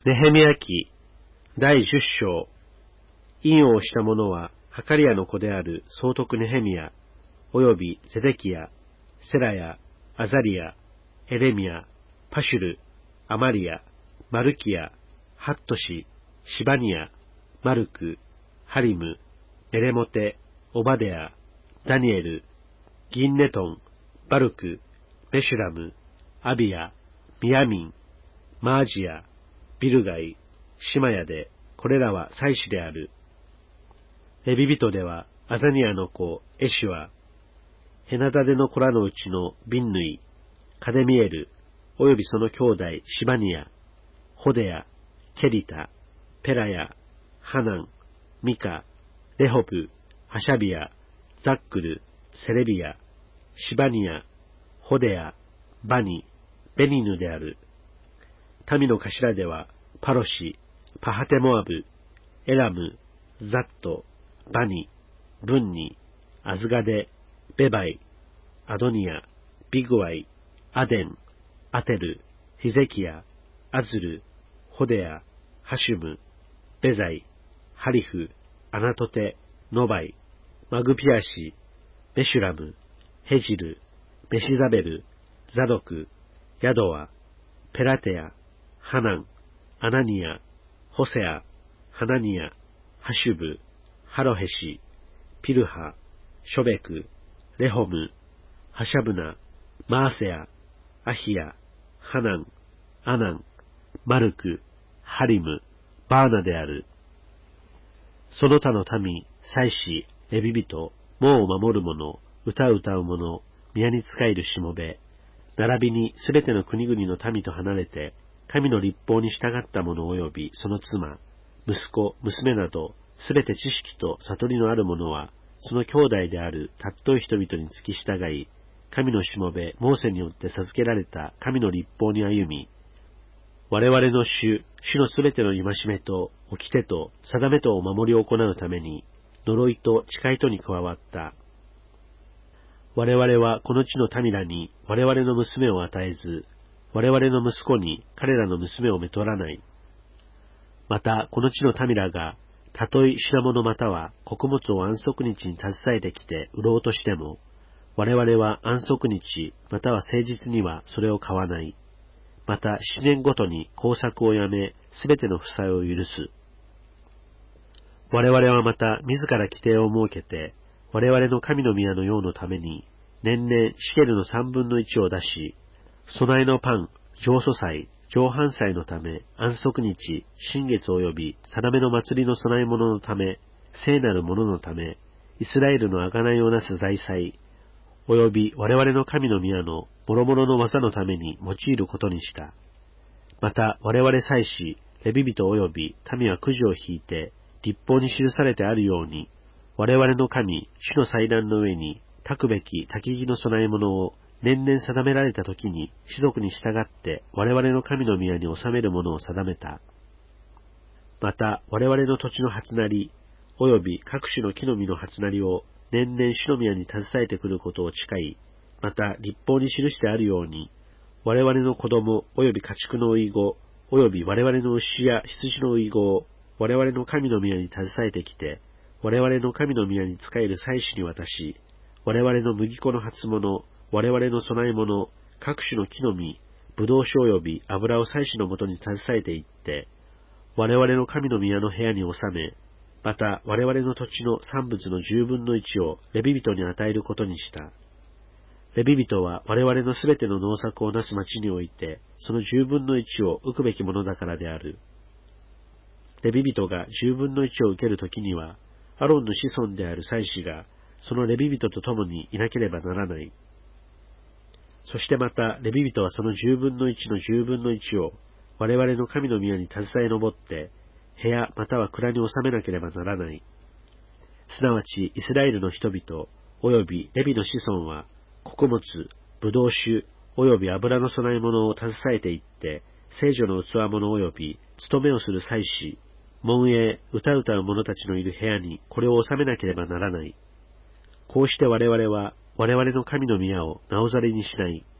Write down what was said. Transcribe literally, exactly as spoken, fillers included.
ネヘミヤ記第十章。印をした者はハカリヤの子である総督ネヘミヤ、およびゼデキヤ、セラヤ、アザリヤ、エレミヤ、パシュル、アマリヤ、マルキヤ、ハットシ、シバニヤ、マルク、ハリム、メレモテ、オバデヤ、ダニエル、ギンネトン、バルク、メシュラム、アビヤ、ミヤミン、マージヤ、ビルガイ、シマヤで、これらは祭司である。レビ人では、アザニアの子、エシュア、ヘナダデの子らのうちのビンヌイ、カデミエル、およびその兄弟シバニヤ、ホデヤ、ケリタ、ペラヤ、ハナン、ミカ、レホブ、ハシャビヤ、ザックル、セレビヤ、シバニヤ、ホデヤ、バニ、ベニヌである。民の頭では、パロシ、パハテモアブ、エラム、ザット、バニ、ブンニ、アズガデ、ベバイ、アドニア、ビグワイ、アデン、アテル、ヒゼキヤ、アズル、ホデヤ、ハシュム、ベザイ、ハリフ、アナトテ、ノバイ、マグピアシ、メシュラム、ヘジル、メシザベル、ザドク、ヤドワ、ペラテヤ、ハナン、アナニア、ホセア、ハナニア、ハシュブ、ハロヘシ、ピルハ、ショベク、レホム、ハシャブナ、マーセア、アヒヤ、ハナン、アナン、マルク、ハリム、バーナである。その他の民、祭司、レビ人、門を守る者、歌を歌う者、宮に仕えるしもべ、並びにすべての国々の民と離れて、神の律法に従った者及びその妻、息子、娘など、すべて知識と悟りのある者は、その兄弟である尊い人々に付き従い、神のしもべ、モーセによって授けられた神の律法に歩み、我々の主、主のすべての戒めと、掟と、定めとを守り行うために、呪いと誓いとに加わった。我々はこの地の民らに我々の娘を与えず、我々の息子に彼らの娘をめとらない。また、この地の民らが、たとえ品物または穀物を安息日に携えてきて売ろうとしても、我々は安息日または誠実にはそれを買わない。また、七年ごとに耕作をやめ、すべての負債を許す。我々はまた、自ら規定を設けて、我々の神の宮の用のために、年々シケルの三分の一を出し、備えのパン、上祖祭、上半祭のため、安息日、新月及び定めの祭りの供え物のため、聖なるもののため、イスラエルの贖いをなす財祭、及び我々の神の宮の諸々の技のために用いることにした。また、我々祭司、レビ人及び民はくじを引いて、律法に記されてあるように、我々の神、主の祭壇の上に、焚くべき焚き木の供え物を、年々定められた時に、士族に従って我々の神の宮に収めるものを定めた。また、我々の土地の初なり、及び各種の木の実の初なりを、年々主の宮に携えてくることを誓い、また、律法に記してあるように、我々の子供、及び家畜の遺語、及び我々の牛や羊の遺語を、我々の神の宮に携えてきて、我々の神の宮に仕える祭司に渡し、我々の麦粉の初物、我々の供え物、各種の木の実、葡萄酒及び油を祭司のもとに携えていって、我々の神の宮の部屋に収め、また我々の土地の産物の十分の一をレビ人に与えることにした。レビ人は我々のすべての農作をなす町において、その十分の一を受くべきものだからである。レビ人が十分の一を受けるときには、アロンの子孫である祭司が、そのレビ人と共にいなければならない。そしてまた、レビ人はその十分の一の十分の一を、我々の神の宮に携え上って、部屋または蔵に収めなければならない。すなわち、イスラエルの人々、及びレビの子孫は、穀物、葡萄酒、及び油の供え物を携えていって、聖女の器物及び、務めをする祭司、門営、歌う歌う者たちのいる部屋にこれを収めなければならない。こうして我々は、我々の神の宮をなおざりにしない。